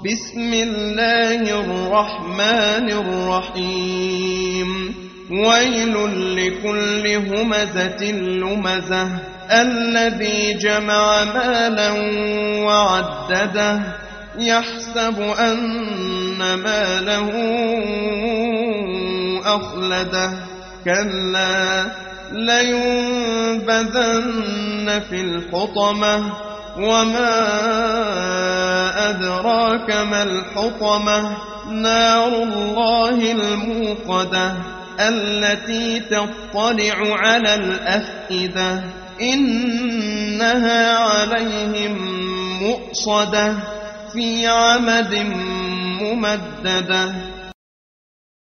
بسم الله الرحمن الرحيم ويل لكل همزة لمزة الذي جمع مالا وعدده يحسب أن ماله أخلده كلا لينبذن في الحطمة وما أدراك ما الحطمة نار الله الموقدة التي تطلع على الأفئدة إنها عليهم مؤصدة في عمد ممددة